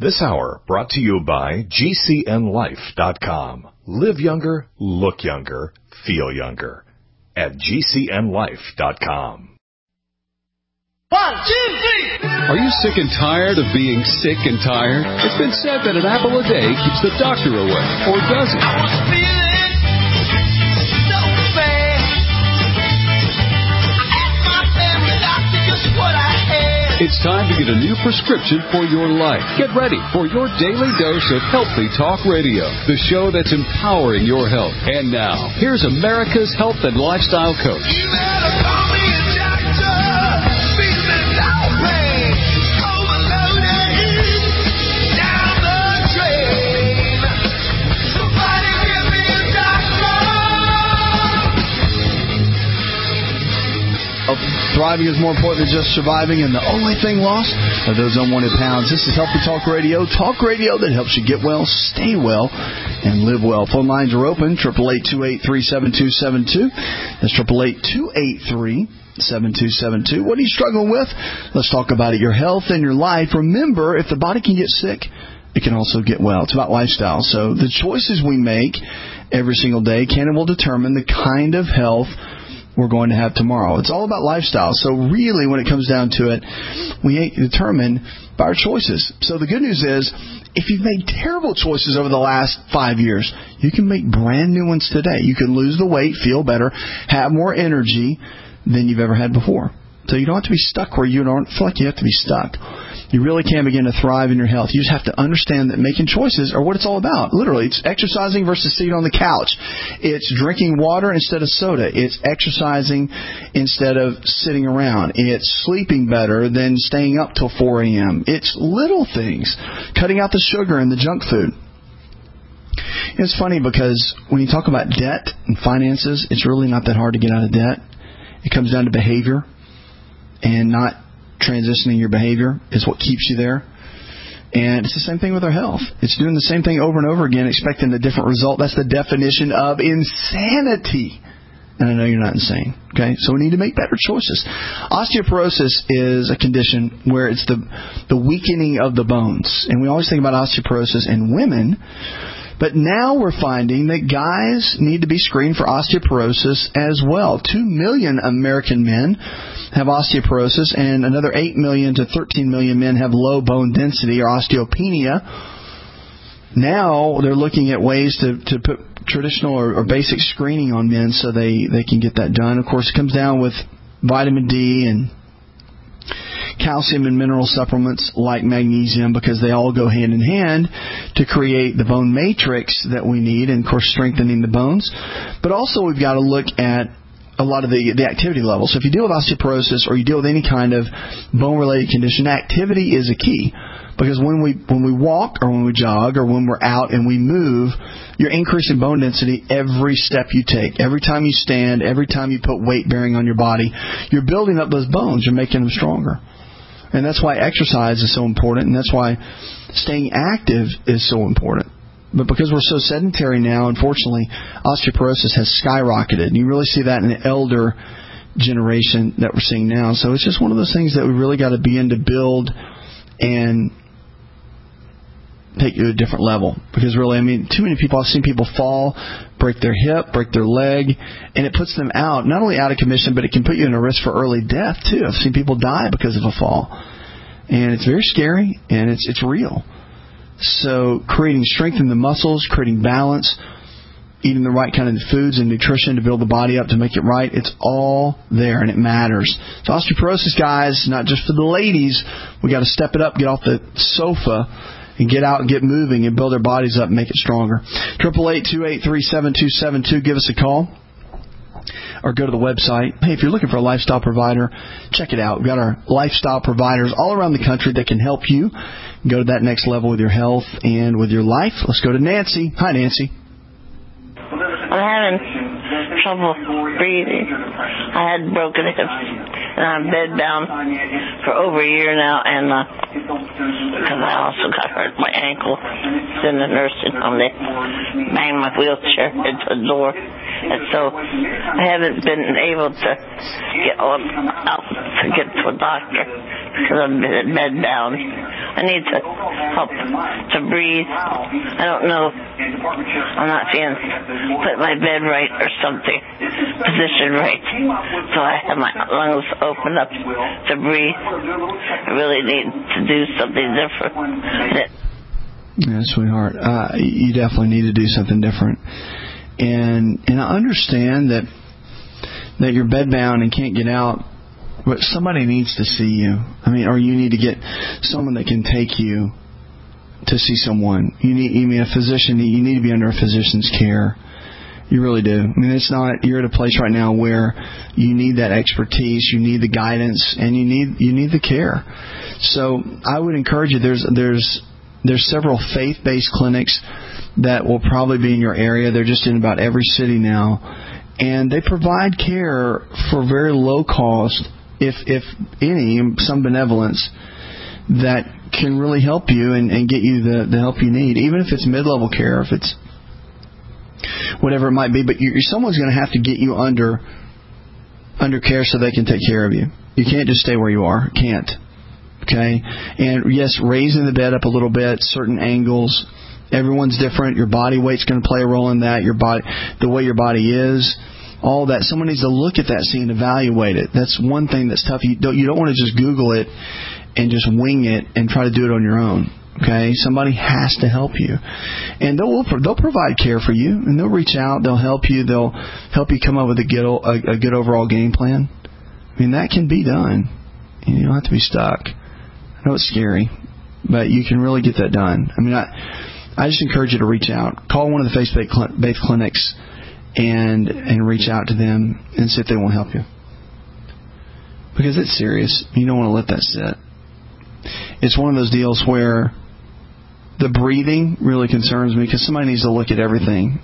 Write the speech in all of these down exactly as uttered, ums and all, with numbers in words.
This hour brought to you by G C N life dot com. Live younger, look younger, feel younger at G C N life dot com. One, two, three. Are you sick and tired of being sick and tired? It's been said that an apple a day keeps the doctor away, or does it? I was feeling so bad. I asked my family doctor just what I had. It's time to get a new prescription for your life. Get ready for your daily dose of Healthy Talk Radio, the show that's empowering your health. And now, here's America's health and lifestyle coach. You better call me a doctor. Feeling outraged, overloaded, down the drain. Somebody give me a doctor. Oh, thriving is more important than just surviving, and the only thing lost are those unwanted pounds. This is Healthy Talk Radio, talk radio that helps you get well, stay well, and live well. Phone lines are open, eight eight eight, two eight three, seven two seven two. That's eight eight eight, two eight three, seven two seven two. What are you struggling with? Let's talk about it. Your health and your life. Remember, if the body can get sick, it can also get well. It's about lifestyle. So the choices we make every single day can and will determine the kind of health we're going to have tomorrow. It's all about lifestyle. So really, when it comes down to it, we determine by our choices. So the good news is, if you've made terrible choices over the last five years, you can make brand new ones today. You can lose the weight, feel better, have more energy than you've ever had before. So you don't have to be stuck where you don't feel like you have to be stuck. You really can begin to thrive in your health. You just have to understand that making choices are what it's all about. Literally, it's exercising versus sitting on the couch. It's drinking water instead of soda. It's exercising instead of sitting around. It's sleeping better than staying up till four a.m. It's little things. Cutting out the sugar and the junk food. It's funny because when you talk about debt and finances, it's really not that hard to get out of debt. It comes down to behavior, and not transitioning your behavior is what keeps you there. And it's the same thing with our health. It's doing the same thing over and over again, expecting a different result. That's the definition of insanity. And I know you're not insane. Okay, so we need to make better choices. Osteoporosis is a condition where it's the the weakening of the bones. And we always think about osteoporosis in women. But now we're finding that guys need to be screened for osteoporosis as well. Two million American men have osteoporosis, and another eight million to thirteen million men have low bone density or osteopenia. Now they're looking at ways to, to put traditional or, or basic screening on men so they, they can get that done. Of course, it comes down with vitamin D and calcium and mineral supplements like magnesium, because they all go hand in hand to create the bone matrix that we need, and of course strengthening the bones. But also we've got to look at a lot of the, the activity levels. So if you deal with osteoporosis or you deal with any kind of bone-related condition, activity is a key. Because when we when we walk or when we jog or when we're out and we move, you're increasing bone density every step you take. Every time you stand, every time you put weight bearing on your body, you're building up those bones. You're making them stronger. And that's why exercise is so important, and that's why staying active is so important. But because we're so sedentary now, unfortunately, osteoporosis has skyrocketed. And you really see that in the elder generation that we're seeing now. So it's just one of those things that we really got to begin to build and take you to a different level. Because really, I mean, too many people, I've seen people fall, break their hip, break their leg, and it puts them out, not only out of commission, but it can put you in a risk for early death, too. I've seen people die because of a fall. And it's very scary, and it's it's real. So creating strength in the muscles, creating balance, eating the right kind of foods and nutrition to build the body up to make it right, it's all there, and it matters. So osteoporosis, guys, not just for the ladies. We got to step it up, get off the sofa, and get out and get moving and build their bodies up and make it stronger. eight eight eight, two eight three, seven two seven two. Give us a call. Or go to the website. Hey, if you're looking for a lifestyle provider, check it out. We've got our lifestyle providers all around the country that can help you go to that next level with your health and with your life. Let's go to Nancy. Hi, Nancy. I'm having trouble breathing. I had broken hips, and I'm bedbound for over a year now, and uh, because I also got hurt my ankle in the nursing home. They banged my wheelchair into the door, and so I haven't been able to get out to get to a doctor because I'm bed bound. I need to help to breathe. I don't know. I'm not seeing put my bed right or something, position right. So I have my lungs open up to breathe. I really need to do something different. Yeah, sweetheart, uh, you definitely need to do something different. And and I understand that that you're bedbound and can't get out, but somebody needs to see you. I mean, or you need to get someone that can take you to see someone. You need, you mean a physician. You need to be under a physician's care. You really do. I mean, it's not. You're at a place right now where you need that expertise, you need the guidance, and you need you need the care. So I would encourage you. There's there's there's several faith-based clinics that will probably be in your area. They're just in about every city now, and they provide care for very low cost, if if any, some benevolence that can really help you and, and get you the, the help you need, even if it's mid-level care, if it's whatever it might be. But you, someone's going to have to get you under under care so they can take care of you. You can't just stay where you are. Can't. Okay? And yes, raising the bed up a little bit, certain angles. Everyone's different. Your body weight's going to play a role in that. Your body, the way your body is, all that. Someone needs to look at that, see, and evaluate it. That's one thing that's tough. You don't, you don't want to just Google it and just wing it and try to do it on your own. Okay, somebody has to help you, and they'll they'll provide care for you, and they'll reach out, they'll help you, they'll help you come up with a good a, a good overall game plan. I mean, that can be done. You don't have to be stuck. I know it's scary, but you can really get that done. I mean, I I just encourage you to reach out, call one of the faith-based clinics, and and reach out to them and see if they won't help you, because it's serious. You don't want to let that sit. It's one of those deals where the breathing really concerns me, because somebody needs to look at everything.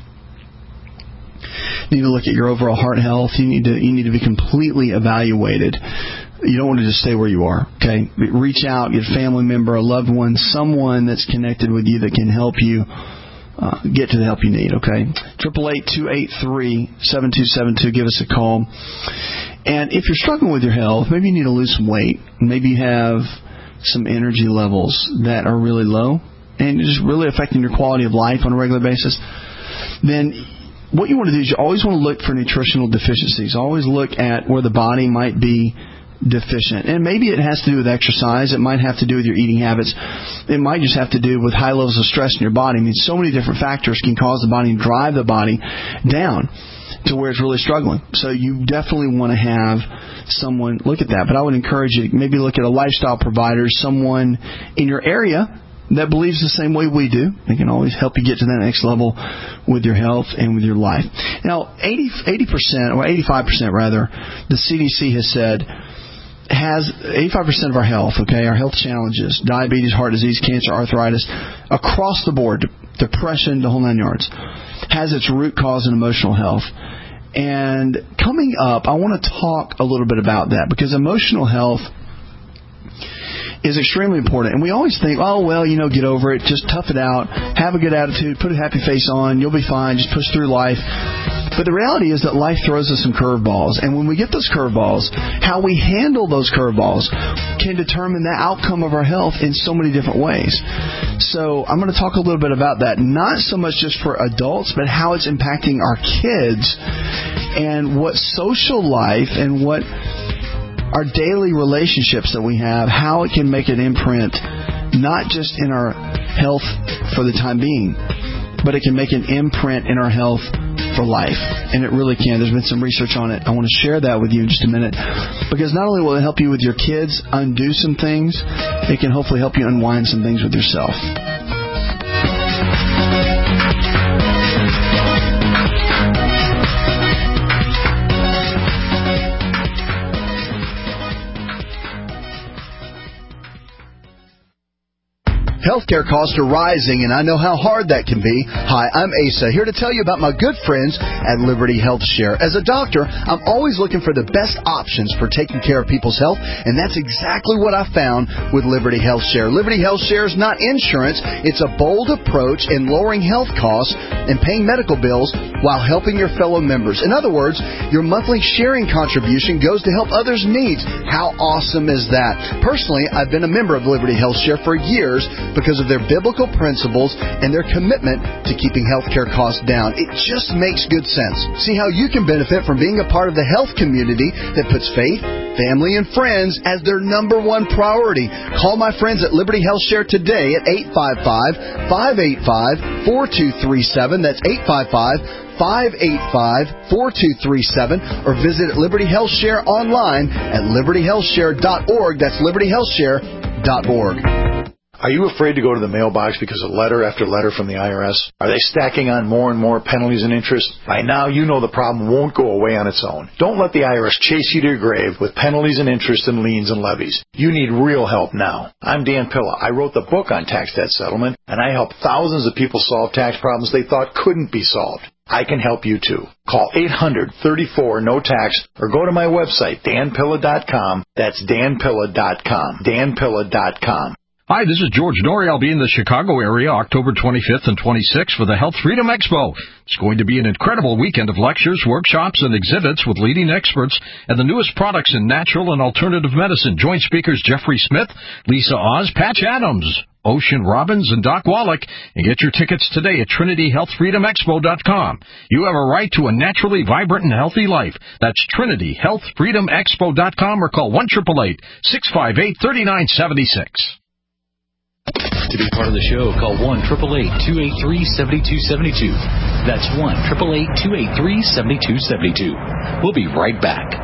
You need to look at your overall heart health. You need to you need to be completely evaluated. You don't want to just stay where you are. Okay, reach out, get a family member, a loved one, someone that's connected with you that can help you uh, get to the help you need. Okay, triple eight two eight three seven two seven two. Give us a call. And if you're struggling with your health, maybe you need to lose some weight. Maybe you have some energy levels that are really low and just really affecting your quality of life on a regular basis, then what you want to do is you always want to look for nutritional deficiencies. Always look at where the body might be deficient. And maybe it has to do with exercise. It might have to do with your eating habits. It might just have to do with high levels of stress in your body. I mean, so many different factors can cause the body and drive the body down to where it's really struggling. So you definitely want to have someone look at that. But I would encourage you to maybe look at a lifestyle provider, someone in your area that believes the same way we do. They can always help you get to that next level with your health and with your life. Now, eighty percent, or eighty-five percent rather, the C D C has said, has eighty-five percent of our health, okay, our health challenges, diabetes, heart disease, cancer, arthritis, across the board, depression, the whole nine yards, has its root cause in emotional health. And coming up, I want to talk a little bit about that, because emotional health is extremely important. And we always think, oh, well, you know, get over it, just tough it out, have a good attitude, put a happy face on, you'll be fine, just push through life. But the reality is that life throws us some curveballs. And when we get those curveballs, how we handle those curveballs can determine the outcome of our health in so many different ways. So I'm going to talk a little bit about that, not so much just for adults, but how it's impacting our kids and what social life and what our daily relationships that we have, how it can make an imprint, not just in our health for the time being, but it can make an imprint in our health for life. And it really can. There's been some research on it. I want to share that with you in just a minute, because not only will it help you with your kids undo some things, it can hopefully help you unwind some things with yourself. Healthcare costs are rising, and I know how hard that can be. Hi, I'm Asa, here to tell you about my good friends at Liberty Health Share. As a doctor, I'm always looking for the best options for taking care of people's health, and that's exactly what I found with Liberty Health Share. Liberty Health Share is not insurance. It's a bold approach in lowering health costs and paying medical bills while helping your fellow members. In other words, your monthly sharing contribution goes to help others' needs. How awesome is that? Personally, I've been a member of Liberty Health Share for years because of their biblical principles and their commitment to keeping healthcare costs down. It just makes good sense. See how you can benefit from being a part of the health community that puts faith, family, and friends as their number one priority. Call my friends at Liberty Health Share today at eight five five, five eight five, four two three seven. That's eight five five, five eight five, four two three seven. Or visit Liberty Health Share online at liberty health share dot org. That's liberty health share dot org. Are you afraid to go to the mailbox because of letter after letter from the I R S? Are they stacking on more and more penalties and interest? By now, you know the problem won't go away on its own. Don't let the I R S chase you to your grave with penalties and interest and liens and levies. You need real help now. I'm Dan Pilla. I wrote the book on tax debt settlement, and I help thousands of people solve tax problems they thought couldn't be solved. I can help you too. Call eight hundred, thirty-four, no tax or go to my website, dan pilla dot com. That's dan pilla dot com. dan pilla dot com. Hi, this is George Norrie. I'll be in the Chicago area October twenty-fifth and twenty-sixth for the Health Freedom Expo. It's going to be an incredible weekend of lectures, workshops, and exhibits with leading experts and the newest products in natural and alternative medicine. Join speakers Jeffrey Smith, Lisa Oz, Patch Adams, Ocean Robbins, and Doc Wallach, and get your tickets today at trinity health freedom expo dot com. You have a right to a naturally vibrant and healthy life. That's trinity health freedom expo dot com or call one eight eight eight, six five eight, three nine seven six. To be part of the show, call one eight eight eight, two eight three, seven two seven two. That's one eight eight eight, two eight three, seven two seven two. We'll be right back.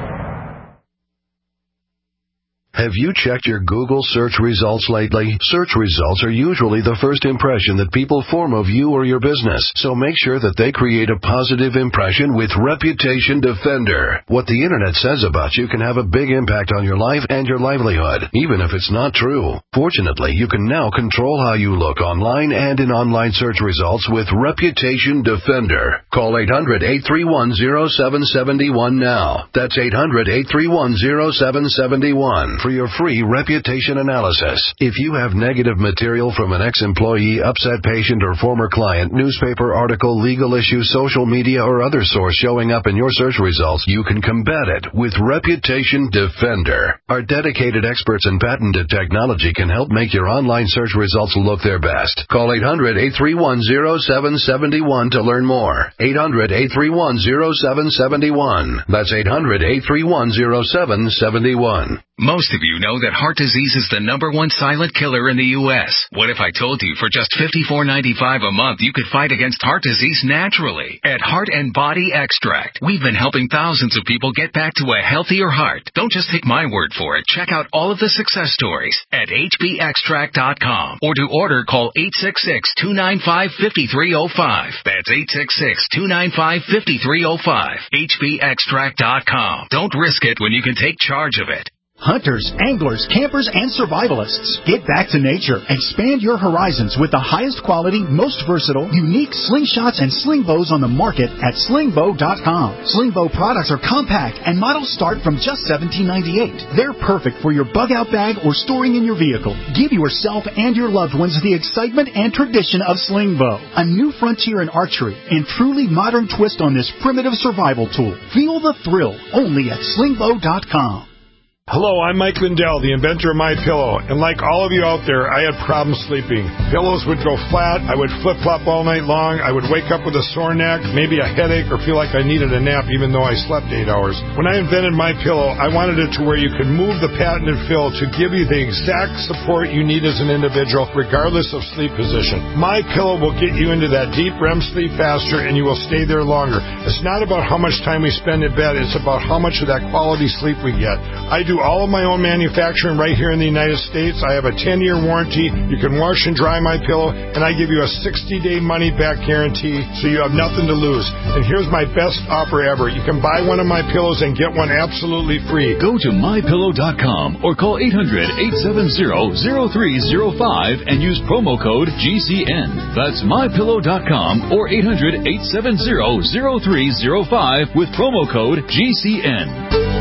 Have you checked your Google search results lately? Search results are usually the first impression that people form of you or your business, so make sure that they create a positive impression with Reputation Defender. What the Internet says about you can have a big impact on your life and your livelihood, even if it's not true. Fortunately, you can now control how you look online and in online search results with Reputation Defender. Call eight hundred, eight three one, zero seven seven one now. That's eight hundred, eight three one, zero seven seven one. For your free reputation analysis. If you have negative material from an ex-employee, upset patient, or former client, newspaper article, legal issue, social media, or other source showing up in your search results, you can combat it with Reputation Defender. Our dedicated experts in patented technology can help make your online search results look their best. Call eight hundred, eight three one, zero seven seven one to learn more. eight hundred, eight three one, zero seven seven one. That's eight hundred, eight three one, zero seven seven one. Most of you know that heart disease is the number one silent killer in the U S What if I told you for just fifty-four ninety-five a month you could fight against heart disease naturally? At Heart and Body Extract, we've been helping thousands of people get back to a healthier heart. Don't just take my word for it. Check out all of the success stories at h b extract dot com. Or to order, call eight six six, two nine five, five three zero five. That's eight six six, two nine five, five three zero five. h b extract dot com. Don't risk it when you can take charge of it. Hunters, anglers, campers, and survivalists. Get back to nature. Expand your horizons with the highest quality, most versatile, unique slingshots and sling bows on the market at sling bow dot com. Sling bow products are compact and models start from just seventeen ninety-eight. They're perfect for your bug-out bag or storing in your vehicle. Give yourself and your loved ones the excitement and tradition of sling bow. A new frontier in archery and truly modern twist on this primitive survival tool. Feel the thrill only at sling bow dot com. Hello, I'm Mike Lindell, the inventor of MyPillow, and like all of you out there, I had problems sleeping. Pillows would go flat, I would flip-flop all night long, I would wake up with a sore neck, maybe a headache, or feel like I needed a nap even though I slept eight hours. When I invented MyPillow, I wanted it to where you could move the patented fill to give you the exact support you need as an individual, regardless of sleep position. MyPillow will get you into that deep R E M sleep faster, and you will stay there longer. It's not about how much time we spend in bed, it's about how much of that quality sleep we get. I do all of my own manufacturing right here in the United States. I have a ten-year warranty. You can wash and dry my pillow, and I give you a sixty-day money-back guarantee, so you have nothing to lose. And here's my best offer ever. You can buy one of my pillows and get one absolutely free. Go to my pillow dot com or call eight hundred, eight seven zero, zero three zero five and use promo code G C N. That's my pillow dot com or eight hundred, eight seven zero, zero three zero five with promo code G C N.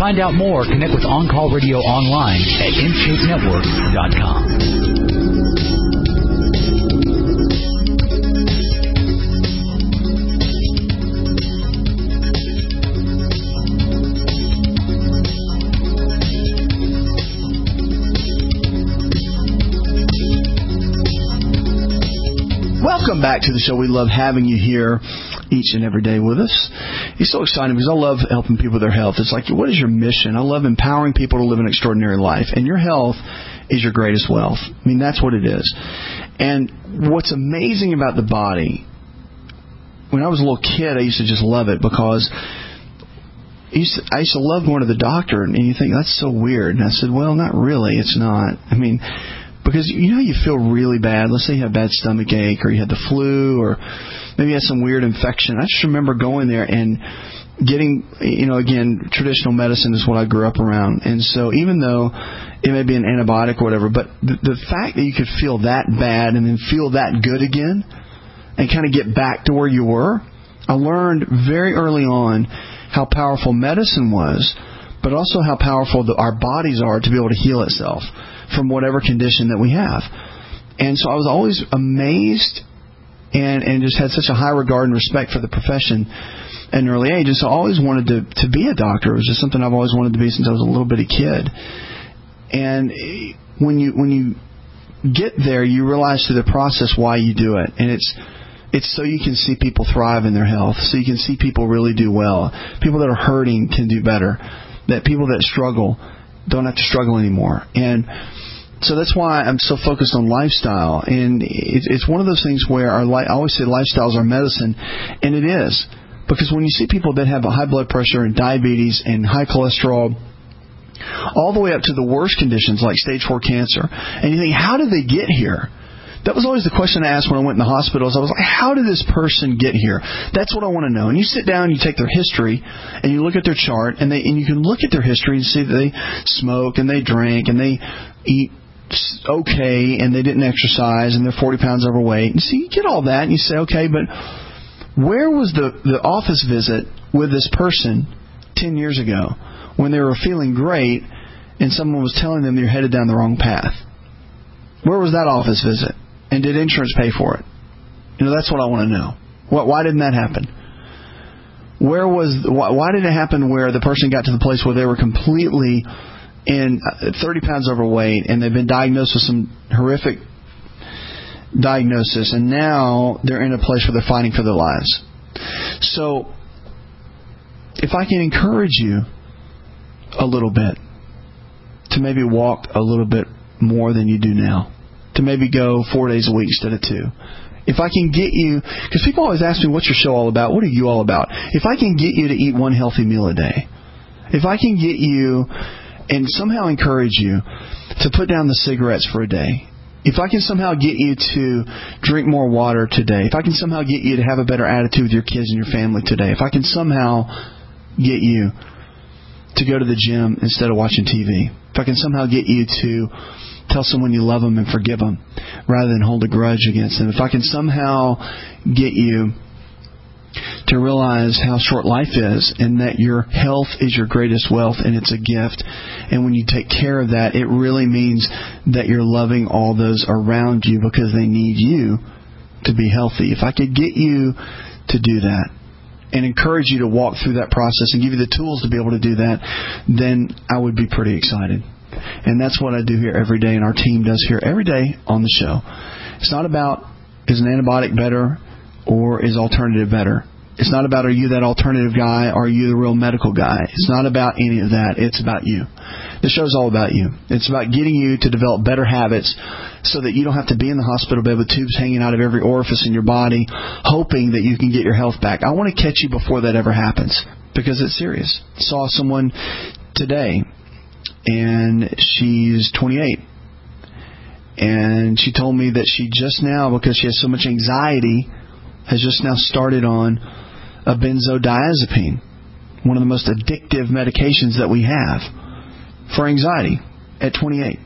find out more, connect with On Call Radio online at in shape network dot com. Welcome back to the show. We love having you here each and every day with us. It's so exciting because I love helping people with their health. It's like, what is your mission? I love empowering people to live an extraordinary life. And your health is your greatest wealth. I mean, that's what it is. And what's amazing about the body, when I was a little kid, I used to just love it because I used to, I used to love going to the doctor. And you think, that's so weird. And I said, well, not really. It's not. I mean, because you know you feel really bad. Let's say you have bad stomach ache or you had the flu or maybe you had some weird infection. I just remember going there and getting, you know, again, traditional medicine is what I grew up around. And so even though it may be an antibiotic or whatever, but the, the fact that you could feel that bad and then feel that good again and kind of get back to where you were, I learned very early on how powerful medicine was, but also how powerful the, our bodies are to be able to heal itself from whatever condition that we have. And so I was always amazed and, and just had such a high regard and respect for the profession at an early age. And so I always wanted to, to be a doctor. It was just something I've always wanted to be since I was a little bitty kid. And when you when you get there, you realize through the process why you do it. And it's it's so you can see people thrive in their health, so you can see people really do well. People that are hurting can do better. That people that struggle don't have to struggle anymore. And so that's why I'm so focused on lifestyle. And it's one of those things where our li- I always say lifestyle is our medicine, and it is. Because when you see people that have a high blood pressure and diabetes and high cholesterol, all the way up to the worst conditions like stage four cancer, and you think, how did they get here? That was always the question I asked when I went in the hospitals. I was like, how did this person get here? That's what I want to know. And you sit down, you take their history, and you look at their chart, and they and you can look at their history and see that they smoke, and they drink, and they eat okay, and they didn't exercise, and they're forty pounds overweight. And so you get all that, and you say, okay, but where was the, the office visit with this person ten years ago when they were feeling great and someone was telling them you're headed down the wrong path? Where was that office visit? And did insurance pay for it? You know, that's what I want to know. What, why didn't that happen? Where was why, why did it happen where the person got to the place where they were completely in thirty pounds overweight and they've been diagnosed with some horrific diagnosis, and now they're in a place where they're fighting for their lives? So, if I can encourage you a little bit to maybe walk a little bit more than you do now, to maybe go four days a week instead of two. If I can get you, because people always ask me, what's your show all about? What are you all about? If I can get you to eat one healthy meal a day, if I can get you and somehow encourage you to put down the cigarettes for a day, if I can somehow get you to drink more water today, if I can somehow get you to have a better attitude with your kids and your family today, if I can somehow get you to go to the gym instead of watching T V, if I can somehow get you to tell someone you love them and forgive them rather than hold a grudge against them, if I can somehow get you to realize how short life is and that your health is your greatest wealth and it's a gift, and when you take care of that, it really means that you're loving all those around you because they need you to be healthy. If I could get you to do that and encourage you to walk through that process and give you the tools to be able to do that, then I would be pretty excited. And that's what I do here every day, and our team does here every day on the show. It's not about, is an antibiotic better or is alternative better? It's not about, are you that alternative guy or are you the real medical guy? It's not about any of that. It's about you. The show's all about you. It's about getting you to develop better habits so that you don't have to be in the hospital bed with tubes hanging out of every orifice in your body hoping that you can get your health back. I want to catch you before that ever happens because it's serious. I saw someone today, and she's twenty-eight. And she told me that she just now, because she has so much anxiety, has just now started on a benzodiazepine, one of the most addictive medications that we have for anxiety at twenty-eight.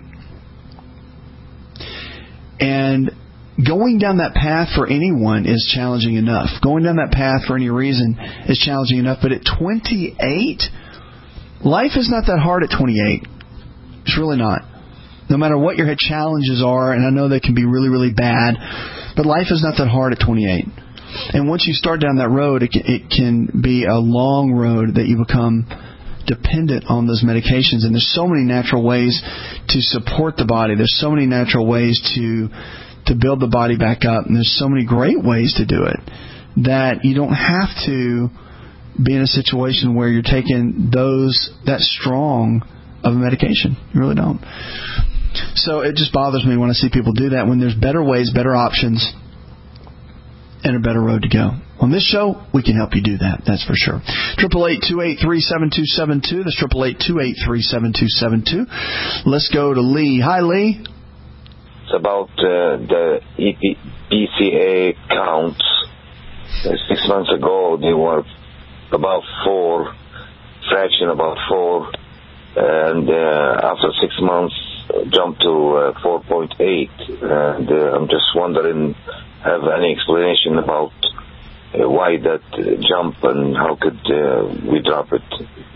And going down that path for anyone is challenging enough. Going down that path for any reason is challenging enough. But at twenty-eight, life is not that hard at twenty-eight. It's really not. No matter what your challenges are, and I know they can be really, really bad, but life is not that hard at twenty-eight. And once you start down that road, it can, it can be a long road that you become dependent on those medications. And there's so many natural ways to support the body. There's so many natural ways to to build the body back up. And there's so many great ways to do it that you don't have to be in a situation where you're taking those that strong of a medication. You really don't. So it just bothers me when I see people do that when there's better ways, better options, and a better road to go. On this show, we can help you do that. That's for sure. Triple eight two eight three seven two seven two. That's triple eight two eight three seven two seven two. Let's go to Lee. Hi, Lee. It's about uh, the E P, B C A counts. Uh, six months ago, they were about four, fraction about four, and uh, after six months, jumped to uh, four point eight. And uh, I'm just wondering, have any explanation about uh, why that uh, jump and how could uh, we drop it?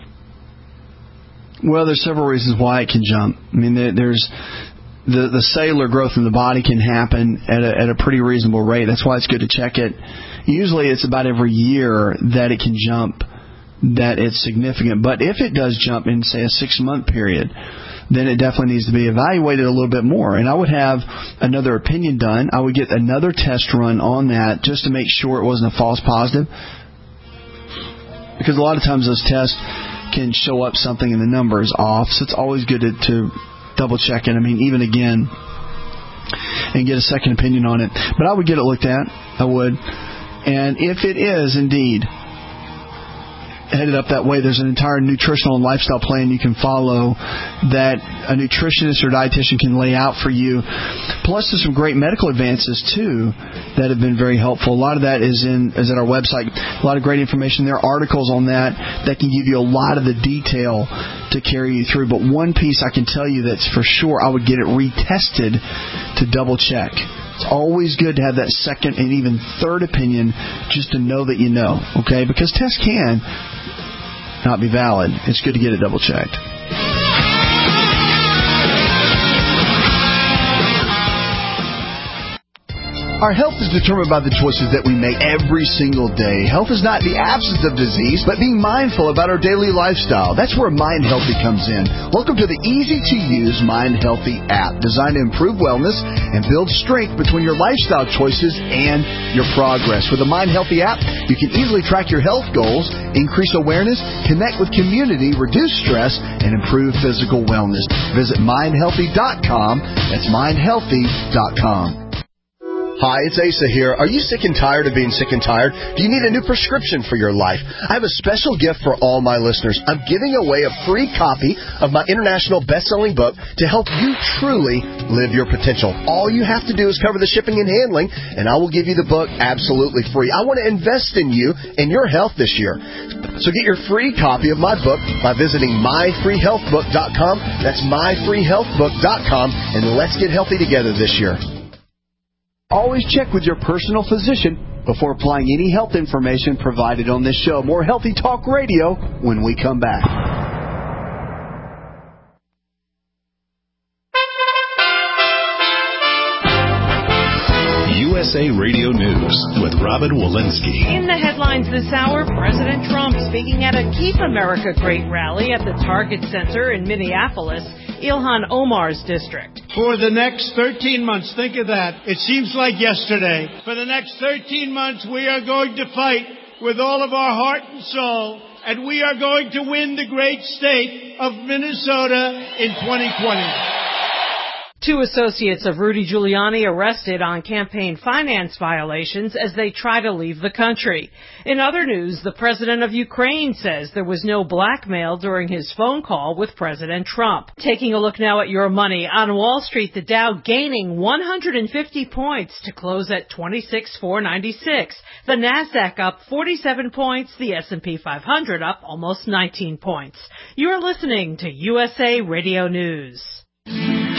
Well, there's several reasons why it can jump. I mean, there, there's the the cellular growth in the body can happen at a, at a pretty reasonable rate. That's why it's good to check it. Usually it's about every year that it can jump, that it's significant. But if it does jump in, say, a six-month period, then it definitely needs to be evaluated a little bit more. And I would have another opinion done. I would get another test run on that just to make sure it wasn't a false positive. Because a lot of times those tests can show up something and the number is off. So it's always good to, to double check it. I mean, even again, and get a second opinion on it. But I would get it looked at. I would. And if it is indeed headed up that way, there's an entire nutritional and lifestyle plan you can follow that a nutritionist or dietitian can lay out for you. Plus, there's some great medical advances too that have been very helpful. A lot of that is in is at our website. A lot of great information. There are articles on that that can give you a lot of the detail to carry you through. But one piece I can tell you that's for sure, I would get it retested to double check. It's always good to have that second and even third opinion just to know that you know, okay? Because tests can not be valid. It's good to get it double checked. Our health is determined by the choices that we make every single day. Health is not the absence of disease, but being mindful about our daily lifestyle. That's where Mind Healthy comes in. Welcome to the easy-to-use Mind Healthy app, designed to improve wellness and build strength between your lifestyle choices and your progress. With the Mind Healthy app, you can easily track your health goals, increase awareness, connect with community, reduce stress, and improve physical wellness. Visit mind healthy dot com. That's mind healthy dot com. Hi, it's Asa here. Are you sick and tired of being sick and tired? Do you need a new prescription for your life? I have a special gift for all my listeners. I'm giving away a free copy of my international best-selling book to help you truly live your potential. All you have to do is cover the shipping and handling, and I will give you the book absolutely free. I want to invest in you and your health this year. So get your free copy of my book by visiting my free health book dot com. That's my free health book dot com, and let's get healthy together this year. Always check with your personal physician before applying any health information provided on this show. More Healthy Talk Radio when we come back. U S A Radio News with Robin Walensky. In the headlines this hour, President Trump speaking at a Keep America Great rally at the Target Center in Minneapolis, Ilhan Omar's district. For the next thirteen months, think of that. It seems like yesterday. For the next thirteen months, we are going to fight with all of our heart and soul, and we are going to win the great state of Minnesota in twenty twenty. Two associates of Rudy Giuliani arrested on campaign finance violations as they try to leave the country. In other news, the president of Ukraine says there was no blackmail during his phone call with President Trump. Taking a look now at your money. On Wall Street, the Dow gaining one hundred fifty points to close at twenty-six thousand four hundred ninety-six. The Nasdaq up forty-seven points. The S and P five hundred up almost nineteen points. You're listening to U S A Radio News.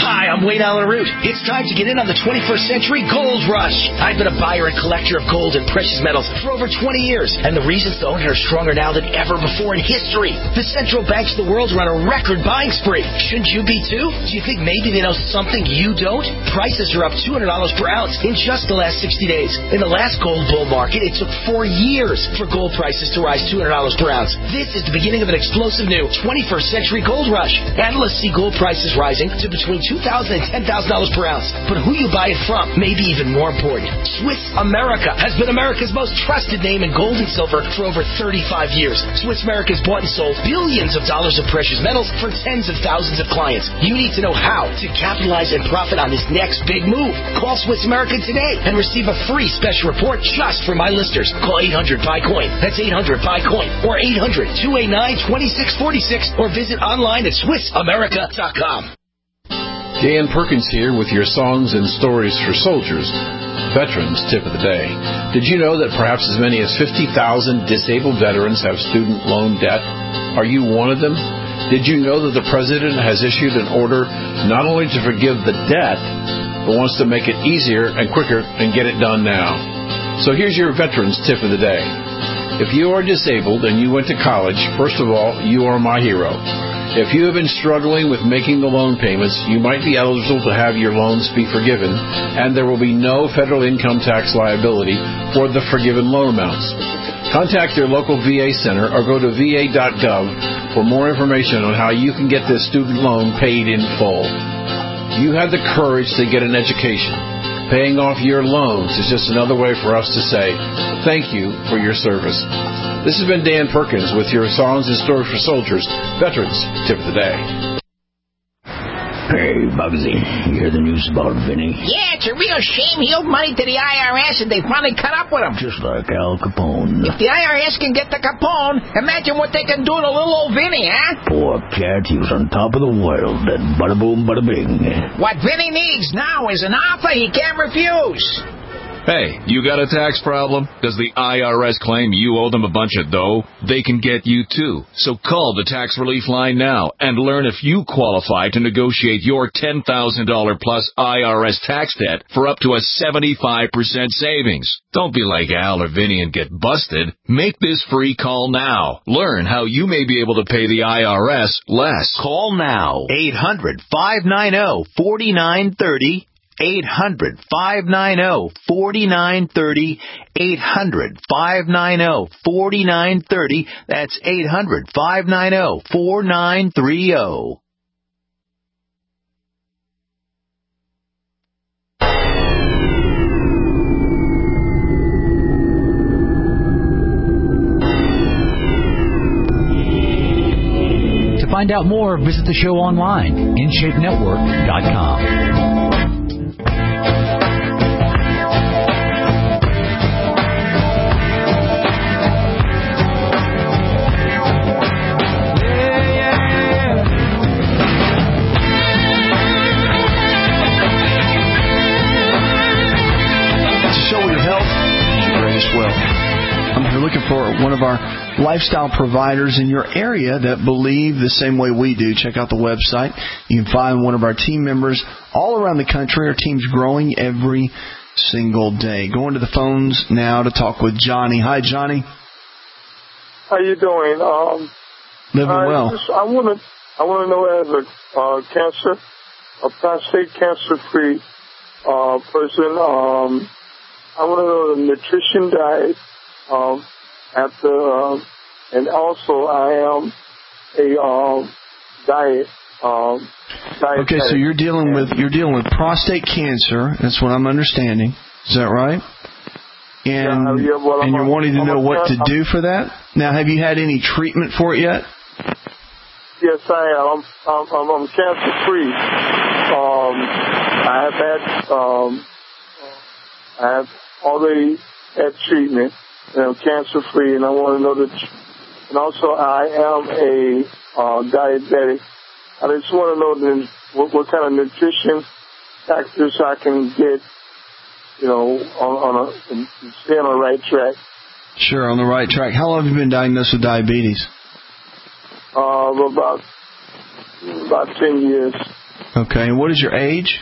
Hi, I'm Wayne Allen Root. It's time to get in on the twenty-first century gold rush. I've been a buyer and collector of gold and precious metals for over twenty years, and the reasons to own it are stronger now than ever before in history. The central banks of the world are on a record buying spree. Shouldn't you be too? Do you think maybe they know something you don't? Prices are up two hundred dollars per ounce in just the last sixty days. In the last gold bull market, it took four years for gold prices to rise two hundred dollars per ounce. This is the beginning of an explosive new twenty-first century gold rush. Analysts see gold prices rising to between two thousand dollars and ten thousand dollars per ounce. But who you buy it from may be even more important. Swiss America has been America's most trusted name in gold and silver for over thirty-five years. Swiss America has bought and sold billions of dollars of precious metals for tens of thousands of clients. You need to know how to capitalize and profit on this next big move. Call Swiss America today and receive a free special report just for my listeners. Call eight hundred buy coin. That's eight hundred buy coin or eight hundred two eight nine two six four six or visit online at swiss america dot com. Dan Perkins here with your songs and stories for soldiers. Veterans Tip of the Day. Did you know that perhaps as many as fifty thousand disabled veterans have student loan debt? Are you one of them? Did you know that the President has issued an order not only to forgive the debt, but wants to make it easier and quicker and get it done now? So here's your Veterans Tip of the Day. If you are disabled and you went to college, first of all, you are my hero. If you have been struggling with making the loan payments, you might be eligible to have your loans be forgiven, and there will be no federal income tax liability for the forgiven loan amounts. Contact your local V A center or go to v a dot gov for more information on how you can get this student loan paid in full. You had the courage to get an education. Paying off your loans is just another way for us to say thank you for your service. This has been Dan Perkins with your Songs and Stories for Soldiers, Veterans Tip of the Day. Hey, Bugsy, you hear the news about Vinny? Yeah, it's a real shame he owed money to the I R S and they finally cut up with him. Just like Al Capone. If the I R S can get to Capone, imagine what they can do to little old Vinny, huh? Poor cat, he was on top of the world, and bada boom, bada bing. What Vinny needs now is an offer he can't refuse. Hey, you got a tax problem? Does the I R S claim you owe them a bunch of dough? They can get you too. So call the tax relief line now and learn if you qualify to negotiate your ten thousand dollars plus I R S tax debt for up to a seventy-five percent savings. Don't be like Al or Vinny and get busted. Make this free call now. Learn how you may be able to pay the I R S less. Call now. eight hundred five nine zero four nine three zero. eight hundred five nine zero four nine three zero. eight hundred five nine zero four nine three zero. That's eight hundred five nine zero four nine three zero. To find out more, visit the show online, in shape network dot com. If you're looking for one of our lifestyle providers in your area that believe the same way we do, check out the website. You can find one of our team members all around the country. Our team's growing every single day. Going to the phones now to talk with Johnny. Hi, Johnny. How you doing? Um, Living I well. Just, I want to I want to know, as a uh, cancer, a prostate cancer-free uh, person, um, I want to know the nutrition diet. Um, after, uh, and also I am a um, diet. Um, okay, so you're dealing with you're dealing with prostate cancer. That's what I'm understanding. Is that right? And yeah, yeah, well, and I'm you're a, wanting to I'm know what to I'm, do for that. Now, have you had any treatment for it yet? Yes, I am. I'm I'm, I'm cancer free. Um, I have had um, I have already had treatment. And I'm cancer free, and I want to know that. And also, I am a uh, diabetic. I just want to know then what, what kind of nutrition factors I can get, you know, on, on a and stay on the right track. Sure, on the right track. How long have you been diagnosed with diabetes? Uh, about about ten years. Okay, and what is your age?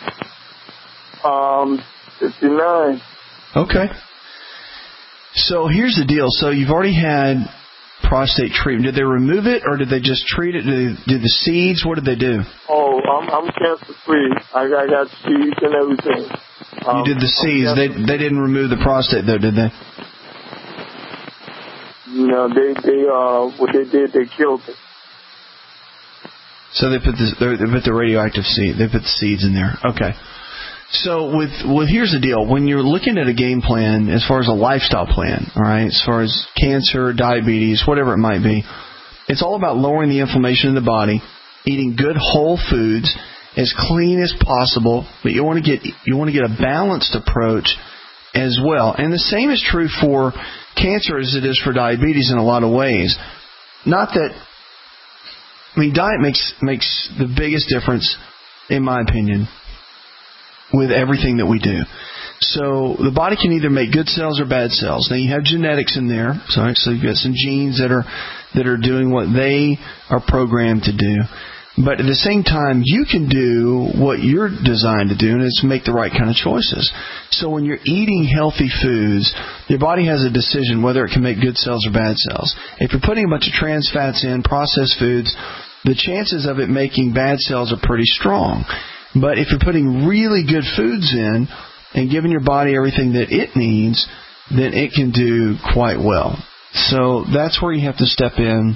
Um, fifty-nine. Okay. So here's the deal. So you've already had prostate treatment. Did they remove it, or did they just treat it? Did, they, did the seeds? What did they do? Oh, I'm, I'm cancer-free. I, I got seeds and everything. Um, You did the seeds. They they didn't remove the prostate, though, did they? No, they, they, uh, what they did, they killed it. So they put the they put the radioactive seed. They put the seeds in there. Okay. So with well, here's the deal. When you're looking at a game plan, as far as a lifestyle plan, all right, as far as cancer, diabetes, whatever it might be, it's all about lowering the inflammation in the body, eating good whole foods, as clean as possible. But you want to get you want to get a balanced approach as well. And the same is true for cancer as it is for diabetes in a lot of ways. Not that. I mean, diet makes makes the biggest difference, in my opinion, with everything that we do. So the body can either make good cells or bad cells. Now you have genetics in there, so so you've got some genes that are that are doing what they are programmed to do. But at the same time, you can do what you're designed to do, and it's make the right kind of choices. So when you're eating healthy foods, your body has a decision whether it can make good cells or bad cells. If you're putting a bunch of trans fats in, processed foods, the chances of it making bad cells are pretty strong. But if you're putting really good foods in and giving your body everything that it needs, then it can do quite well. So that's where you have to step in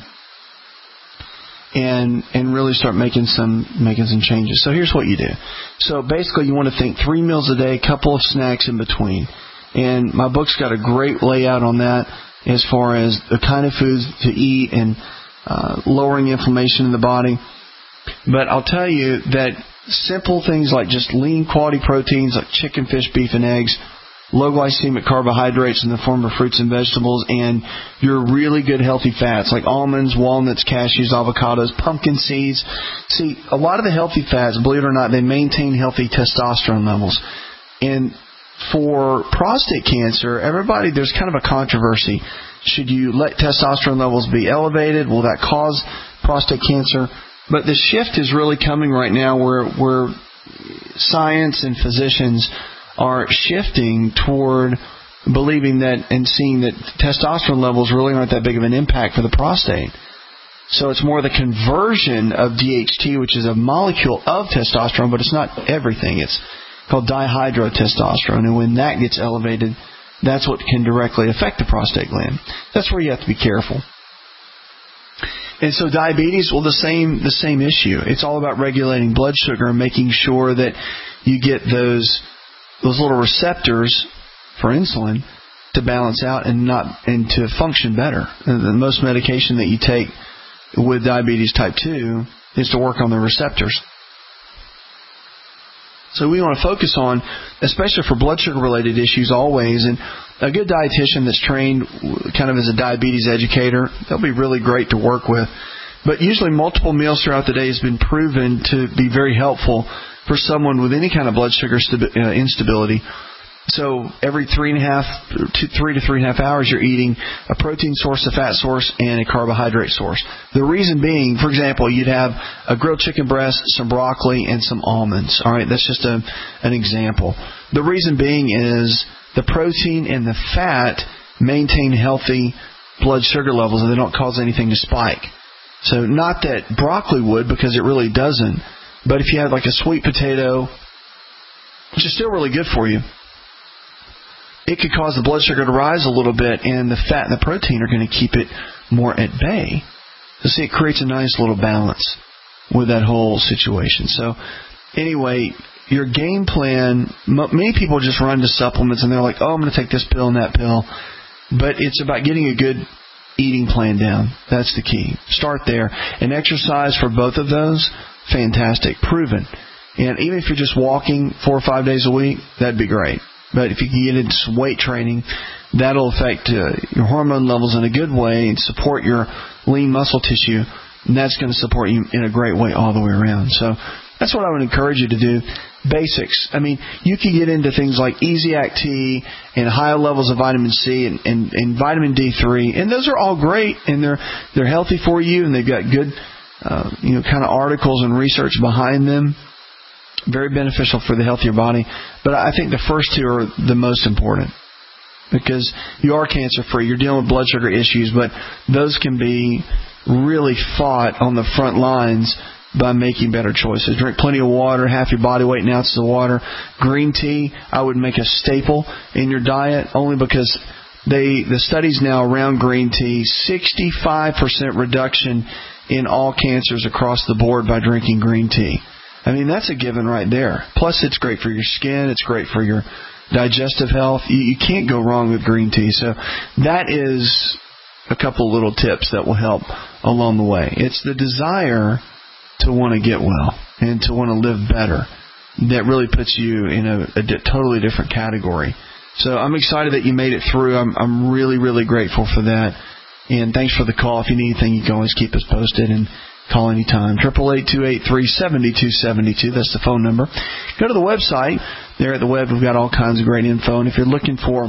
and and really start making some making some changes. So here's what you do. So basically you want to think three meals a day, couple of snacks in between. And my book's got a great layout on that as far as the kind of foods to eat and uh, lowering inflammation in the body. But I'll tell you that simple things like just lean quality proteins like chicken, fish, beef, and eggs, low glycemic carbohydrates in the form of fruits and vegetables, and your really good healthy fats like almonds, walnuts, cashews, avocados, pumpkin seeds. See, a lot of the healthy fats, believe it or not, they maintain healthy testosterone levels. And for prostate cancer, everybody, there's kind of a controversy. Should you let testosterone levels be elevated? Will that cause prostate cancer? But the shift is really coming right now where, where science and physicians are shifting toward believing that and seeing that testosterone levels really aren't that big of an impact for the prostate. So it's more the conversion of D H T, which is a molecule of testosterone, but it's not everything. It's called dihydrotestosterone, and when that gets elevated, that's what can directly affect the prostate gland. That's where you have to be careful. And so diabetes, well, the same the same issue. It's all about regulating blood sugar and making sure that you get those those little receptors for insulin to balance out and not and to function better. And the most medication that you take with diabetes type two is to work on the receptors. So we want to focus on, especially for blood sugar related issues always, and a good dietitian that's trained kind of as a diabetes educator, they'll be really great to work with. But usually multiple meals throughout the day has been proven to be very helpful for someone with any kind of blood sugar stabi- uh, instability. So every three and a half, two, three to three and a half hours, you're eating a protein source, a fat source, and a carbohydrate source. The reason being, for example, you'd have a grilled chicken breast, some broccoli, and some almonds. All right, that's just a, an example. The reason being is the protein and the fat maintain healthy blood sugar levels, and they don't cause anything to spike. So not that broccoli would, because it really doesn't. But if you have like a sweet potato, which is still really good for you, it could cause the blood sugar to rise a little bit, and the fat and the protein are going to keep it more at bay. So see, it creates a nice little balance with that whole situation. So anyway, your game plan, many people just run to supplements, and they're like, oh, I'm going to take this pill and that pill. But it's about getting a good eating plan down. That's the key. Start there. And exercise for both of those, fantastic, proven. And even if you're just walking four or five days a week, that'd be great. But if you can get into some weight training, that'll affect uh, your hormone levels in a good way and support your lean muscle tissue. And that's going to support you in a great way all the way around. So that's what I would encourage you to do. Basics. I mean, you can get into things like Easy-Act T and higher levels of vitamin C and, and, and vitamin D three. And those are all great, and they're they're healthy for you, and they've got good uh, you know, kind of articles and research behind them. Very beneficial for the health of your body. But I think the first two are the most important because you are cancer-free. You're dealing with blood sugar issues, but those can be really fought on the front lines by making better choices. Drink plenty of water, half your body weight in ounces of water. Green tea, I would make a staple in your diet only because they the studies now around green tea, sixty-five percent reduction in all cancers across the board by drinking green tea. I mean, that's a given right there. Plus, it's great for your skin. It's great for your digestive health. You, you can't go wrong with green tea. So that is a couple little tips that will help along the way. It's the desire to want to get well and to want to live better that really puts you in a, a di- totally different category. So I'm excited that you made it through. I'm, I'm really, really grateful for that. And thanks for the call. If you need anything, you can always keep us posted and call anytime. eight eight eight, two eight three, seven two seven two. That's the phone number. Go to the website. There at the web, we've got all kinds of great info. And if you're looking for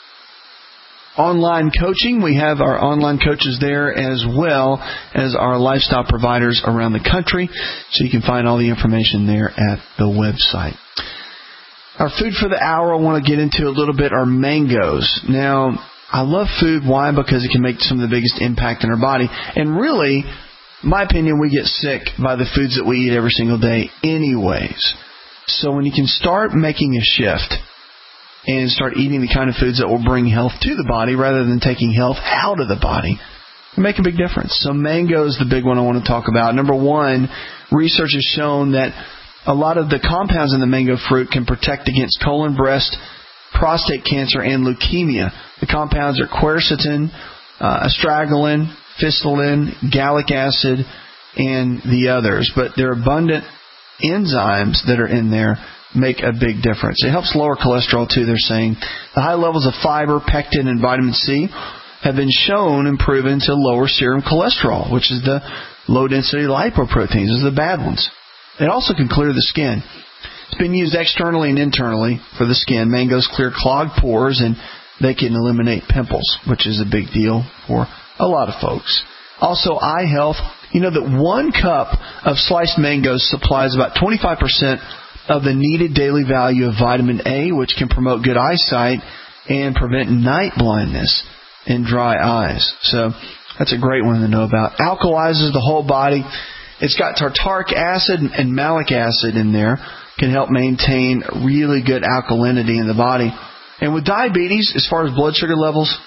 online coaching, we have our online coaches there as well as our lifestyle providers around the country. So you can find all the information there at the website. Our food for the hour I want to get into a little bit are mangoes. Now, I love food. Why? Because it can make some of the biggest impact in our body. And really, my opinion, we get sick by the foods that we eat every single day anyways. So when you can start making a shift and start eating the kind of foods that will bring health to the body rather than taking health out of the body, it make a big difference. So mango is the big one I want to talk about. Number one, research has shown that a lot of the compounds in the mango fruit can protect against colon, breast, prostate cancer, and leukemia. The compounds are quercetin, uh, astragalin, phycillin, gallic acid, and the others. But their abundant enzymes that are in there make a big difference. It helps lower cholesterol too, they're saying. The high levels of fiber, pectin, and vitamin C have been shown and proven to lower serum cholesterol, which is the low-density lipoproteins. Those are the bad ones. It also can clear the skin. It's been used externally and internally for the skin. Mangoes clear clogged pores, and they can eliminate pimples, which is a big deal for a lot of folks. Also, eye health. You know that one cup of sliced mangoes supplies about twenty-five percent of the needed daily value of vitamin A, which can promote good eyesight and prevent night blindness and dry eyes. So that's a great one to know about. Alkalizes the whole body. It's got tartaric acid and malic acid in there. Can help maintain really good alkalinity in the body. And with diabetes, as far as blood sugar levels,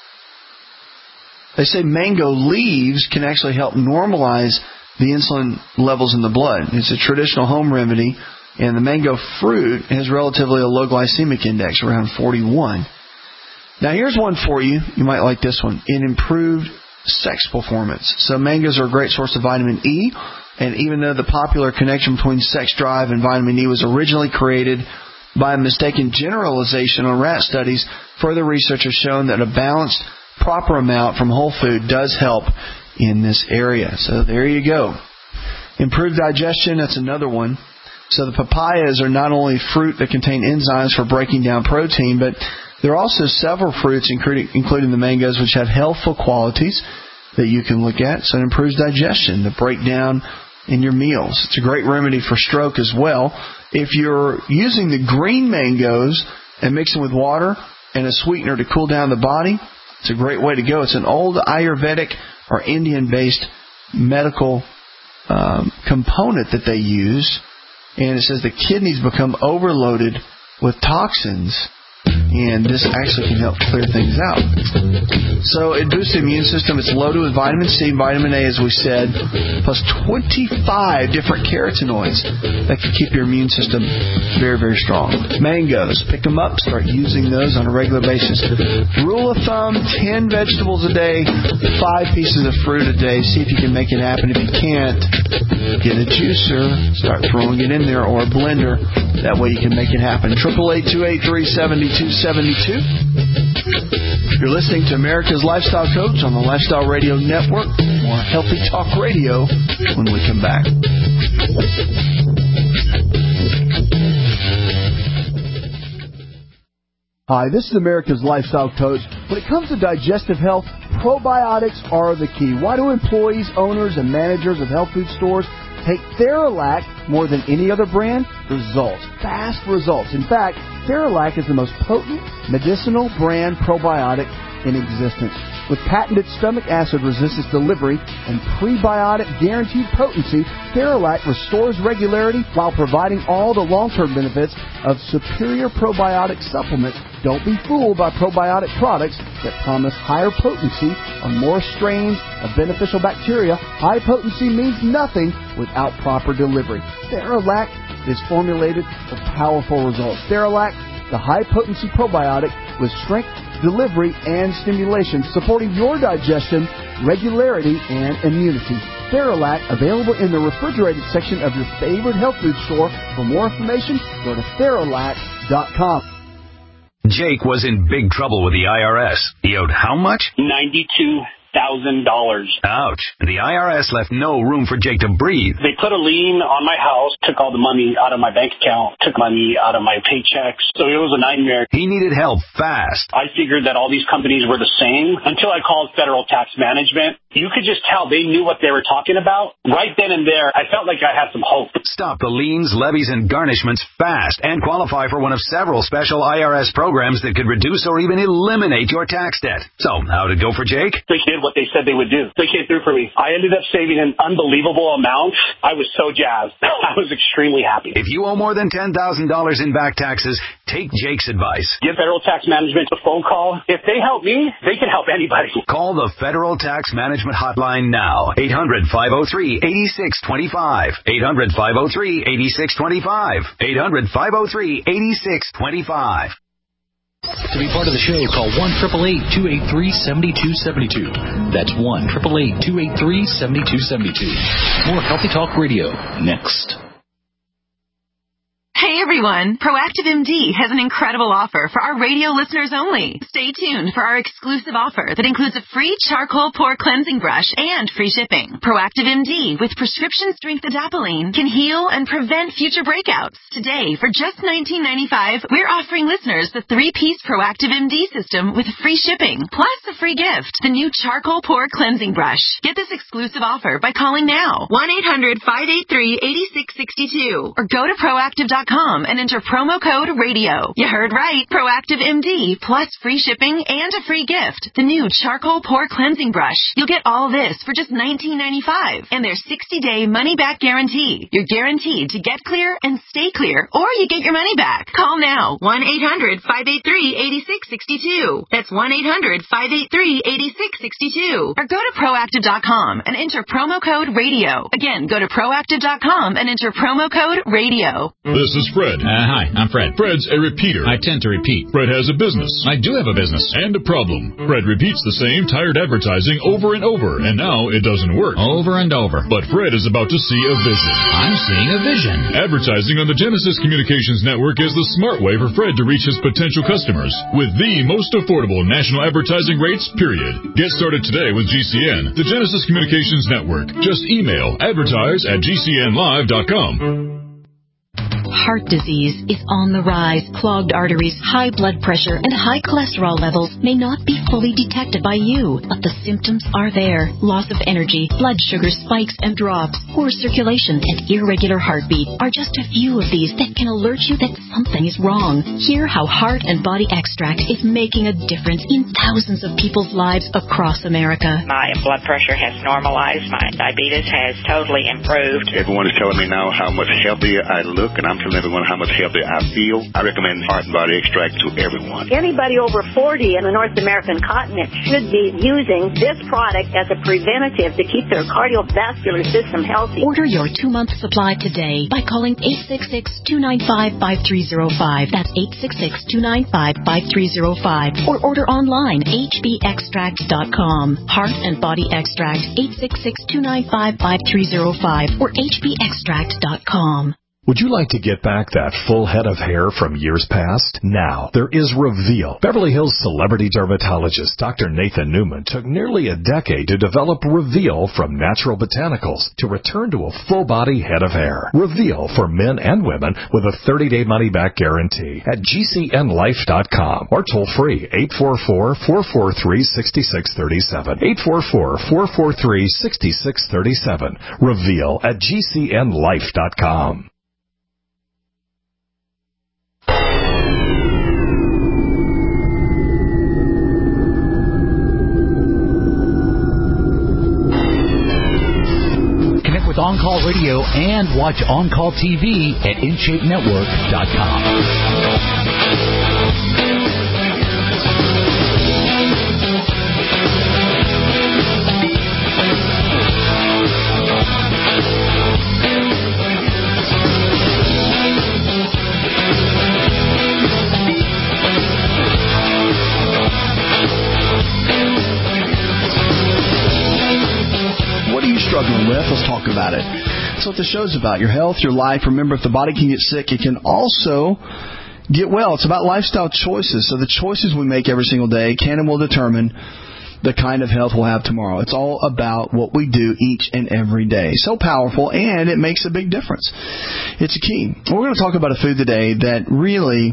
they say mango leaves can actually help normalize the insulin levels in the blood. It's a traditional home remedy, and the mango fruit has relatively a low glycemic index, around forty-one. Now here's one for you. You might like this one. It improved sex performance. So mangoes are a great source of vitamin E, and even though the popular connection between sex drive and vitamin E was originally created by a mistaken generalization on rat studies, further research has shown that a balanced, proper amount from whole food does help in this area. So there you go. Improved digestion, that's another one. So the papayas are not only fruit that contain enzymes for breaking down protein, but there are also several fruits, including, including the mangoes, which have healthful qualities that you can look at. So it improves digestion, the breakdown in your meals. It's a great remedy for stroke as well. If you're using the green mangoes and mix them with water and a sweetener to cool down the body, it's a great way to go. It's an old Ayurvedic or Indian-based medical um, component that they use. And it says the kidneys become overloaded with toxins, and this actually can help clear things out. So it boosts the immune system. It's loaded with vitamin C, vitamin A, as we said, plus twenty-five different carotenoids that can keep your immune system very, very strong. Mangoes, pick them up, start using those on a regular basis. Rule of thumb, ten vegetables a day, five pieces of fruit a day. See if you can make it happen. If you can't, get a juicer, start throwing it in there, or a blender. That way you can make it happen. eight eight eight, two eight three, seven two seven two. You're listening to America's Lifestyle Coach on the Lifestyle Radio Network. More Healthy Talk Radio when we come back. Hi, this is America's Lifestyle Coach. When it comes to digestive health, Probiotics are the key. Why do employees, owners, and managers of health food stores take Theralac more than any other brand? Results. Fast results. In fact, Theralac is the most potent medicinal brand probiotic in existence. With patented stomach acid resistance delivery and prebiotic guaranteed potency, Theralac restores regularity while providing all the long-term benefits of superior probiotic supplements. Don't be fooled by probiotic products that promise higher potency on more strains of beneficial bacteria. High potency means nothing without proper delivery. Theralac is formulated for powerful results. Theralac, the high-potency probiotic with strength, delivery, and stimulation, supporting your digestion, regularity, and immunity. Theralac, available in the refrigerated section of your favorite health food store. For more information, go to Theralac dot com. Jake was in big trouble with the I R S. He owed how much? ninety-two thousand dollars. Ouch. The I R S left no room for Jake to breathe. They put a lien on my house, took all the money out of my bank account, took money out of my paychecks. So it was a nightmare. He needed help fast. I figured that all these companies were the same until I called Federal Tax Management. You could just tell they knew what they were talking about. Right then and there, I felt like I had some hope. Stop the liens, levies, and garnishments fast and qualify for one of several special I R S programs that could reduce or even eliminate your tax debt. So, how'd it go for Jake? They did what they said they would do. They came through for me. I ended up saving an unbelievable amount. I was so jazzed. I was extremely happy. If you owe more than ten thousand dollars in back taxes, take Jake's advice. Give Federal Tax Management a phone call. If they help me, they can help anybody. Call the Federal Tax Management Hotline now. eight hundred, five oh three, eight six two five. eight hundred, five oh three, eight six two five. eight hundred, five oh three, eight six two five. To be part of the show, call one eight eight eight, two eight three, seven two seven two. That's one eight eight eight, two eight three, seven two seven two. More Healthy Talk Radio next. Hey everyone, Proactive M D has an incredible offer for our radio listeners only. Stay tuned for our exclusive offer that includes a free charcoal pore cleansing brush and free shipping. Proactive M D with prescription strength adapalene can heal and prevent future breakouts. Today, for just nineteen ninety-five dollars, we're offering listeners the three-piece Proactive M D system with free shipping, plus a free gift, the new charcoal pore cleansing brush. Get this exclusive offer by calling now, one eight hundred, five eight three, eight six six two, or go to proactive dot com and enter promo code radio. You heard right. Proactive M D plus free shipping and a free gift. The new charcoal pore cleansing brush. You'll get all this for just nineteen ninety-five dollars and their sixty day money back guarantee. You're guaranteed to get clear and stay clear, or you get your money back. Call now, one eight hundred, five eight three, eight six six two. That's one eight hundred, five eight three, eight six six two. Or go to proactive dot com and enter promo code radio. Again, go to proactive dot com and enter promo code radio. This is Fred. Uh, hi, I'm Fred. Fred's a repeater. I tend to repeat. Fred has a business. I do have a business. And a problem. Fred repeats the same tired advertising over and over, and now it doesn't work. Over and over. But Fred is about to see a vision. I'm seeing a vision. Advertising on the Genesis Communications Network is the smart way for Fred to reach his potential customers with the most affordable national advertising rates, period. Get started today with G C N, the Genesis Communications Network. Just email advertise at G C N live dot com. Heart disease is on the rise. Clogged arteries, high blood pressure, and high cholesterol levels may not be fully detected by you, but the symptoms are there. Loss of energy, blood sugar spikes and drops, poor circulation, and irregular heartbeat are just a few of these that can alert you that something is wrong. Hear how Heart and Body Extract is making a difference in thousands of people's lives across America. My blood pressure has normalized. My diabetes has totally improved. Everyone is telling me now how much healthier I look, and I'm telling everyone how much healthier I feel. I recommend Heart and Body Extract to everyone. Anybody over forty in the North American continent should be using this product as a preventative to keep their cardiovascular system healthy. Order your two-month supply today by calling eight six six, two nine five, five three zero five. That's eight six six, two nine five, five three zero five. Or order online, H B extract dot com. Heart and Body Extract, eight six six, two nine five, five three zero five or H B extract dot com. Would you like to get back that full head of hair from years past? Now, there is Reveal. Beverly Hills celebrity dermatologist Doctor Nathan Newman took nearly a decade to develop Reveal from natural botanicals to return to a full-body head of hair. Reveal for men and women with a thirty-day money-back guarantee at G C N life dot com or toll-free eight four four, four four three, six six three seven. eight four four, four four three, six six three seven. Reveal at G C N life dot com. With On-Call Radio and watch On-Call T V at in shape network dot com. Struggling with, let's talk about it. That's what the show's about. Your health, your life. Remember, if the body can get sick, it can also get well. It's about lifestyle choices. So the choices we make every single day can and will determine the kind of health we'll have tomorrow. It's all about what we do each and every day. So powerful, and it makes a big difference. It's a key. We're going to talk about a food today that really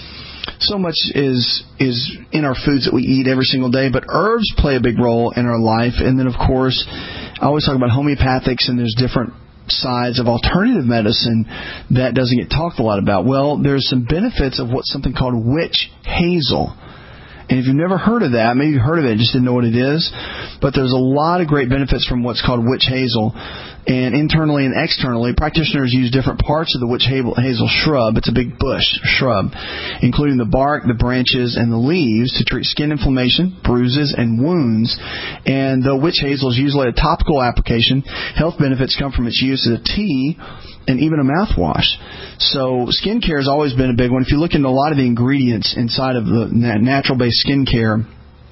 so much is is in our foods that we eat every single day, but herbs play a big role in our life. And then, of course, I always talk about homeopathics, and there's different sides of alternative medicine that doesn't get talked a lot about. Well, there's some benefits of what's something called witch hazel. And if you've never heard of that, maybe you've heard of it, just didn't know what it is. But there's a lot of great benefits from what's called witch hazel. And internally and externally, practitioners use different parts of the witch hazel shrub. It's a big bush shrub, including the bark, the branches, and the leaves to treat skin inflammation, bruises, and wounds. And though witch hazel is usually a topical application, health benefits come from its use as a tea and even a mouthwash. So skincare has always been a big one. If you look into a lot of the ingredients inside of the natural-based skincare,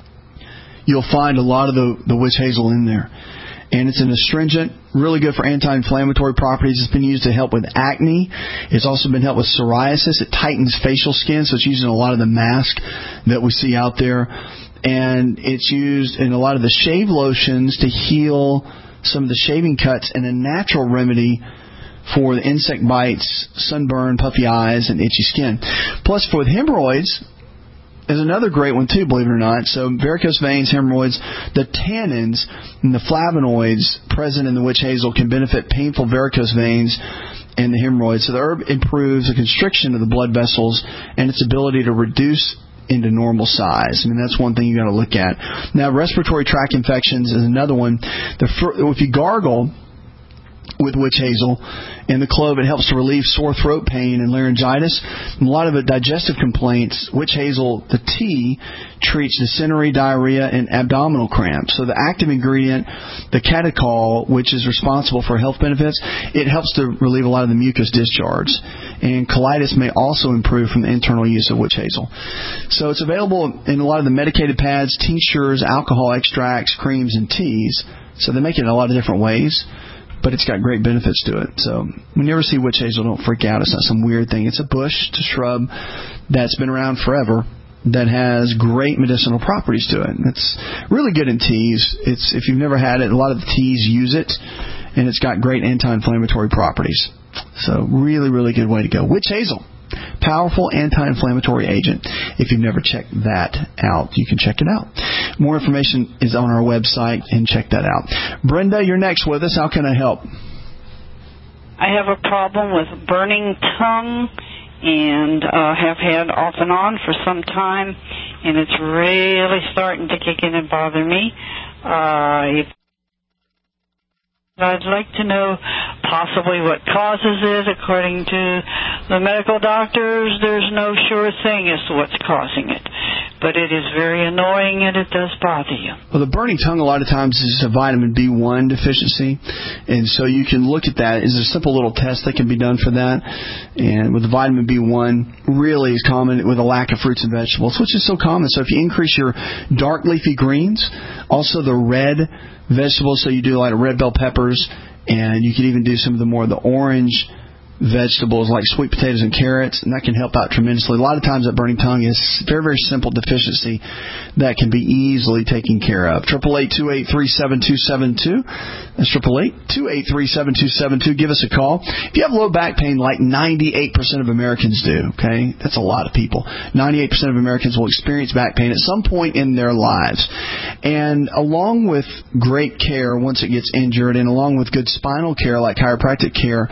you'll find a lot of the, the witch hazel in there. And it's an astringent, really good for anti-inflammatory properties. It's been used to help with acne. It's also been helped with psoriasis. It tightens facial skin, so it's used in a lot of the masks that we see out there. And it's used in a lot of the shave lotions to heal some of the shaving cuts, and a natural remedy for the insect bites, sunburn, puffy eyes, and itchy skin. Plus, for hemorrhoids, is another great one too, believe it or not. So varicose veins, hemorrhoids, the tannins and the flavonoids present in the witch hazel can benefit painful varicose veins and the hemorrhoids. So the herb improves the constriction of the blood vessels and its ability to reduce into normal size. I mean, that's one thing you got to look at. Now, respiratory tract infections is another one. The if you gargle with witch hazel and the clove, it helps to relieve sore throat pain and laryngitis. And a lot of the digestive complaints, witch hazel, the tea, treats dysentery, diarrhea, and abdominal cramps. So the active ingredient, the catechol, which is responsible for health benefits, it helps to relieve a lot of the mucus discharge. And colitis may also improve from the internal use of witch hazel. So it's available in a lot of the medicated pads, tinctures, alcohol extracts, creams, and teas. So they make it in a lot of different ways, but it's got great benefits to it. So when you ever see witch hazel, don't freak out. It's not some weird thing. It's a bush, it's a shrub that's been around forever that has great medicinal properties to it. It's really good in teas. It's if you've never had it, a lot of the teas use it, and it's got great anti-inflammatory properties. So really, really good way to go. Witch hazel, powerful anti-inflammatory agent. If you've never checked that out, you can check it out. More information is on our website, and check that out. Brenda, you're next with us. How can I help? I have a problem with burning tongue, and uh, have had off and on for some time, and it's really starting to kick in and bother me. Uh, if I'd like to know possibly what causes it. According to the medical doctors, there's no sure thing as to what's causing it. But it is very annoying, and it does bother you. Well, the burning tongue a lot of times is a vitamin B one deficiency. And so you can look at that. There's a simple little test that can be done for that. And with the vitamin B one, really is common with a lack of fruits and vegetables, which is so common. So if you increase your dark leafy greens, also the red vegetables, so you do like red bell peppers, and you can even do some of the more of the orange vegetables like sweet potatoes and carrots, and that can help out tremendously. A lot of times that burning tongue is very, very simple deficiency that can be easily taken care of. eight eight eight, two eight three, seven two seven two. That's eight eight eight, two eight three, seven two seven two. Give us a call. If you have low back pain like ninety-eight percent of Americans do, okay, that's a lot of people. ninety-eight percent of Americans will experience back pain at some point in their lives. And along with great care once it gets injured, and along with good spinal care like chiropractic care,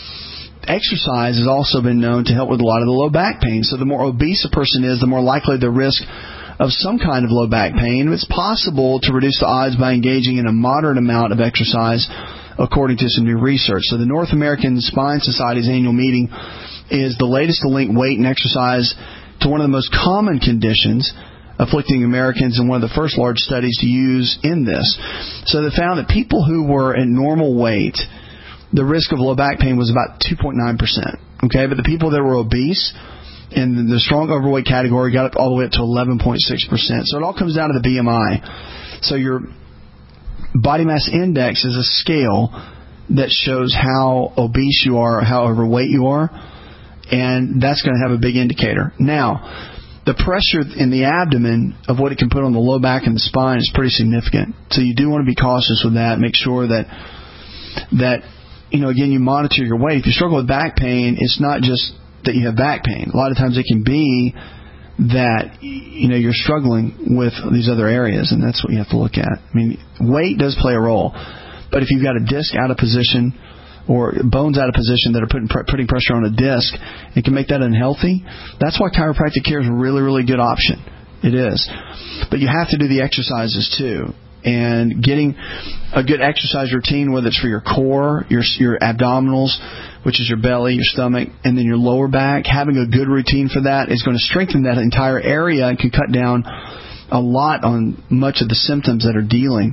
exercise has also been known to help with a lot of the low back pain. So the more obese a person is, the more likely the risk of some kind of low back pain. It's possible to reduce the odds by engaging in a moderate amount of exercise, according to some new research. So the North American Spine Society's annual meeting is the latest to link weight and exercise to one of the most common conditions afflicting Americans, and one of the first large studies to use in this. So they found that people who were at normal weight, the risk of low back pain was about two point nine percent. Okay, but the people that were obese in the strong overweight category got up all the way up to eleven point six percent. So it all comes down to the B M I. So your body mass index is a scale that shows how obese you are, how overweight you are, and that's going to have a big indicator. Now, the pressure in the abdomen of what it can put on the low back and the spine is pretty significant. So you do want to be cautious with that. Make sure that that you know, again, you monitor your weight. If you struggle with back pain, it's not just that you have back pain. A lot of times it can be that, you know, you're struggling with these other areas, and that's what you have to look at. I mean, weight does play a role, but if you've got a disc out of position or bones out of position that are putting putting pressure on a disc, it can make that unhealthy. That's why chiropractic care is a really, really good option. It is. But you have to do the exercises too. And getting a good exercise routine, whether it's for your core, your your abdominals, which is your belly, your stomach, and then your lower back, having a good routine for that is going to strengthen that entire area and can cut down a lot on much of the symptoms that are dealing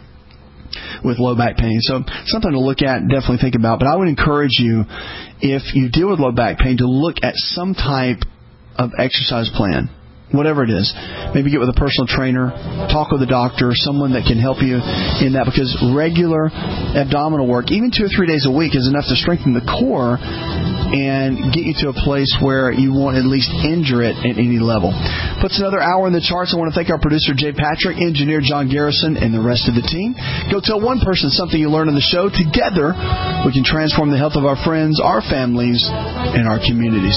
with low back pain. So something to look at and definitely think about. But I would encourage you, if you deal with low back pain, to look at some type of exercise plan. Whatever it is. Maybe get with a personal trainer, talk with a doctor, someone that can help you in that, because regular abdominal work, even two or three days a week, is enough to strengthen the core and get you to a place where you won't at least injure it at any level. Puts another hour in the charts. I want to thank our producer, Jay Patrick, engineer John Garrison, and the rest of the team. Go tell one person something you learned on the show. Together, we can transform the health of our friends, our families, and our communities.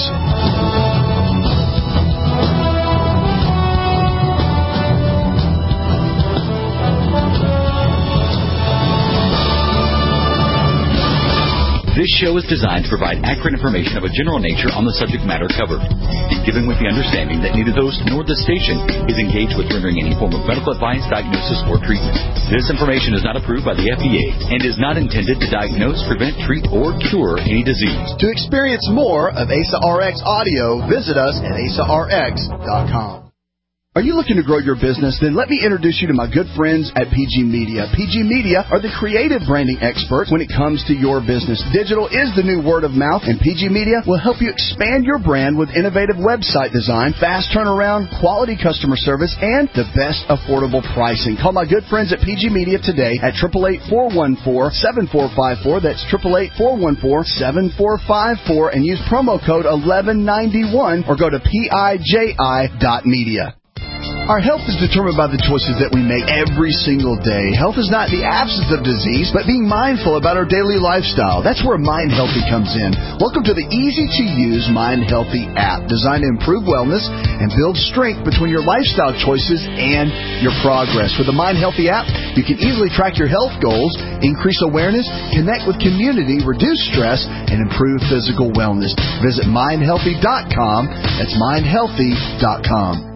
This show is designed to provide accurate information of a general nature on the subject matter covered, given with the understanding that neither the host nor the station is engaged with rendering any form of medical advice, diagnosis, or treatment. This information is not approved by the F D A and is not intended to diagnose, prevent, treat, or cure any disease. To experience more of A S A R X audio, visit us at A S A R X dot com. Are you looking to grow your business? Then let me introduce you to my good friends at P G Media. P G Media are the creative branding experts when it comes to your business. Digital is the new word of mouth, and P G Media will help you expand your brand with innovative website design, fast turnaround, quality customer service, and the best affordable pricing. Call my good friends at P G Media today at eight eight eight, four one four, seven four five four. That's eight eight eight, four one four, seven four five four, and use promo code eleven ninety-one or go to P I J I dot media. Our health is determined by the choices that we make every single day. Health is not the absence of disease, but being mindful about our daily lifestyle. That's where Mind Healthy comes in. Welcome to the easy-to-use Mind Healthy app, designed to improve wellness and build strength between your lifestyle choices and your progress. With the Mind Healthy app, you can easily track your health goals, increase awareness, connect with community, reduce stress, and improve physical wellness. Visit mind healthy dot com. That's mind healthy dot com.